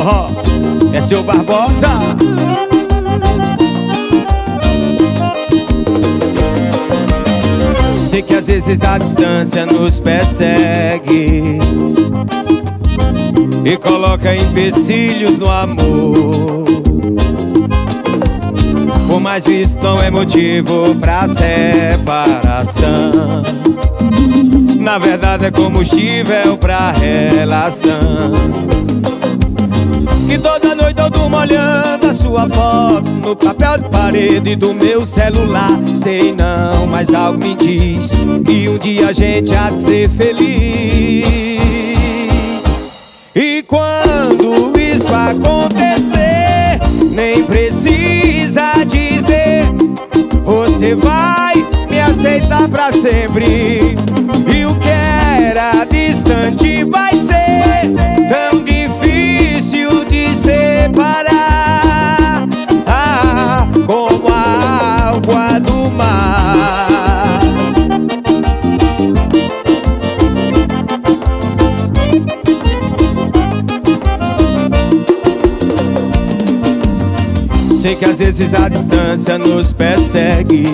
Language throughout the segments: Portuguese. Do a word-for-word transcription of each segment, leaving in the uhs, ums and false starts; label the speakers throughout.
Speaker 1: forró é seu Barbosa. Sei que às vezes a distância nos persegue e coloca empecilhos no amor. Por mais visto não é motivo pra separação, na verdade é combustível pra relação. Que toda noite eu durmo olhando a sua foto no papel de parede do meu celular. Sei não, mas algo me diz que um dia a gente há de ser feliz. E quando isso acontecer, nem precisa dizer, você vai me aceitar pra sempre. E o que era distante vai ser tão difícil de separar, ah, como a água do mar. Sei que às vezes a distância nos persegue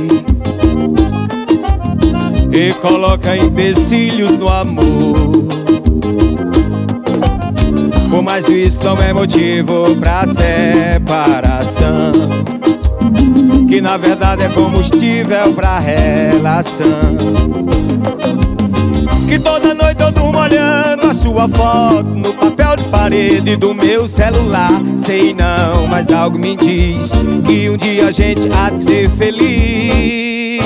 Speaker 1: e coloca empecilhos no amor. Por mais isso não é motivo pra separação, que na verdade é combustível pra relação. Que toda noite eu durmo olhando a sua foto no papel de parede do meu celular. Sei não, mas algo me diz que um dia a gente há de ser feliz.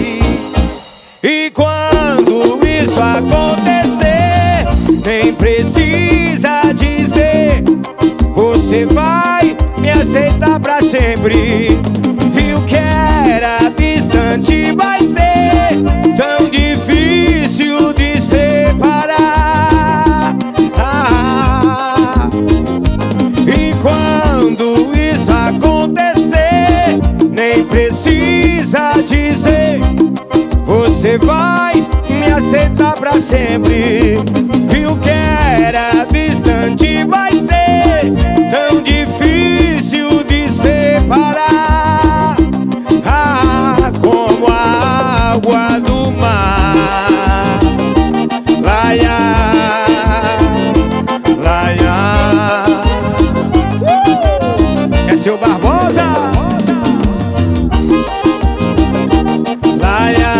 Speaker 1: E quando isso acontecer, nem precisa dizer, você vai me aceitar pra sempre. E o que era distante vai ser tão difícil de separar, ah, e quando isso acontecer, nem precisa dizer, você vai me aceitar pra sempre. E o que era distante vai ser tão difícil de separar, ah, como a água do mar. Laia, laia, uh! É seu Barbosa. Laia,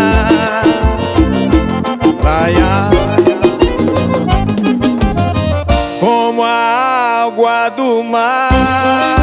Speaker 1: laia, como a água do mar.